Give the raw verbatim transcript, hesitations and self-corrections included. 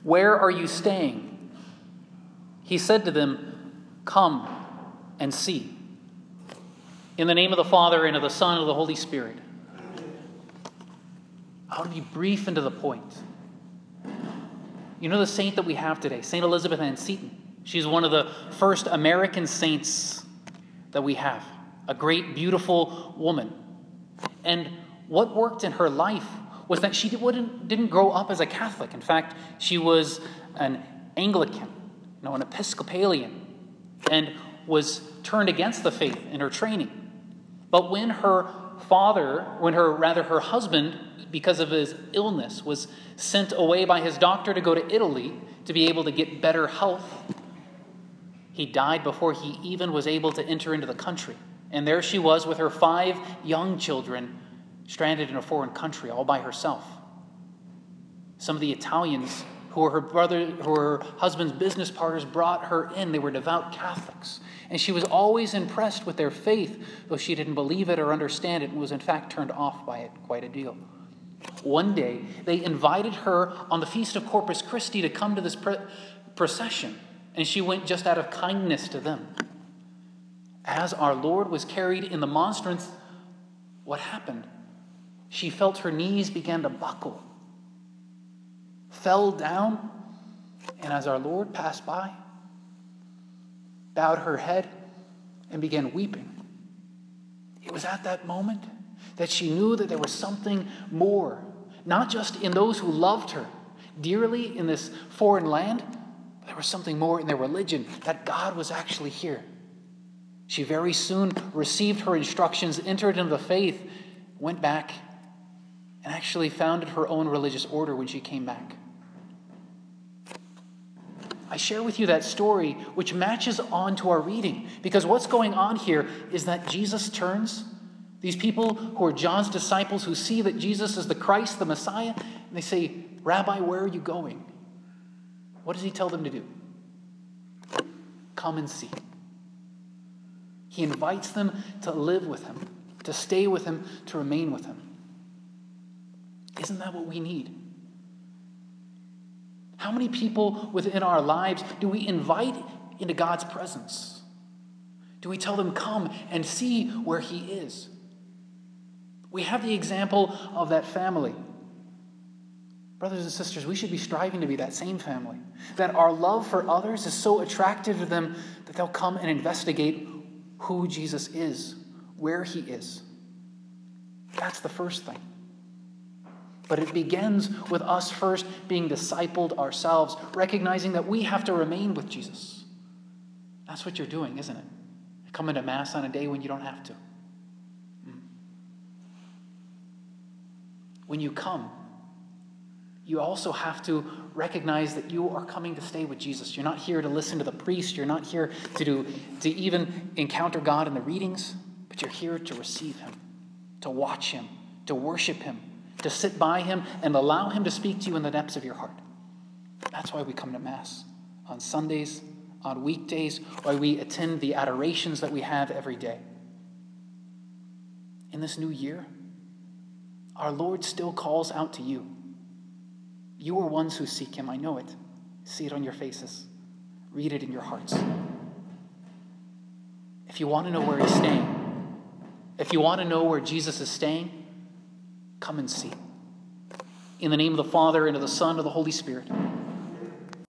"Where are you staying?" He said to them, "Come and see." In the name of the Father, and of the Son, and of the Holy Spirit. I want to be brief and to the point. You know the saint that we have today, Saint Elizabeth Ann Seton. She's one of the first American saints that we have. A great, beautiful woman. And what worked in her life was that she didn't, didn't grow up as a Catholic. In fact, she was an Anglican, you know, an Episcopalian, and was turned against the faith in her training. But when her father, when her, rather her husband, because of his illness, was sent away by his doctor to go to Italy to be able to get better health, he died before he even was able to enter into the country. And there she was with her five young children, stranded in a foreign country all by herself. Some of the Italians who were her brother, who were her husband's business partners, brought her in. They were devout Catholics. And she was always impressed with their faith, though she didn't believe it or understand it, and was in fact turned off by it quite a deal. One day, they invited her on the Feast of Corpus Christi to come to this pre- procession, and she went just out of kindness to them. As our Lord was carried in the monstrance, what happened? She felt her knees began to buckle, fell down, and as our Lord passed by, bowed her head and began weeping. It was at that moment that she knew that there was something more, not just in those who loved her dearly in this foreign land, but there was something more in their religion, that God was actually here. She very soon received her instructions, entered into the faith, went back, and actually founded her own religious order when she came back. I share with you that story which matches on to our reading, because what's going on here is that Jesus turns. These people who are John's disciples, who see that Jesus is the Christ, the Messiah, and they say, "Rabbi, where are you going?" What does he tell them to do? Come and see. He invites them to live with him, to stay with him, to remain with him. Isn't that what we need? How many people within our lives do we invite into God's presence? Do we tell them, "Come and see where he is"? We have the example of that family. Brothers and sisters, we should be striving to be that same family. That our love for others is so attractive to them that they'll come and investigate who Jesus is, where he is. That's the first thing. But it begins with us first being discipled ourselves, recognizing that we have to remain with Jesus. That's what you're doing, isn't it? You're coming to Mass on a day when you don't have to. When you come, you also have to recognize that you are coming to stay with Jesus. You're not here to listen to the priest. You're not here to do, to even encounter God in the readings, but you're here to receive him, to watch him, to worship him, to sit by him and allow him to speak to you in the depths of your heart. That's why we come to Mass on Sundays, on weekdays, why we attend the adorations that we have every day. In this new year, our Lord still calls out to you. You are ones who seek him. I know it. See it on your faces. Read it in your hearts. If you want to know where he's staying, if you want to know where Jesus is staying, come and see. In the name of the Father, and of the Son, and of the Holy Spirit.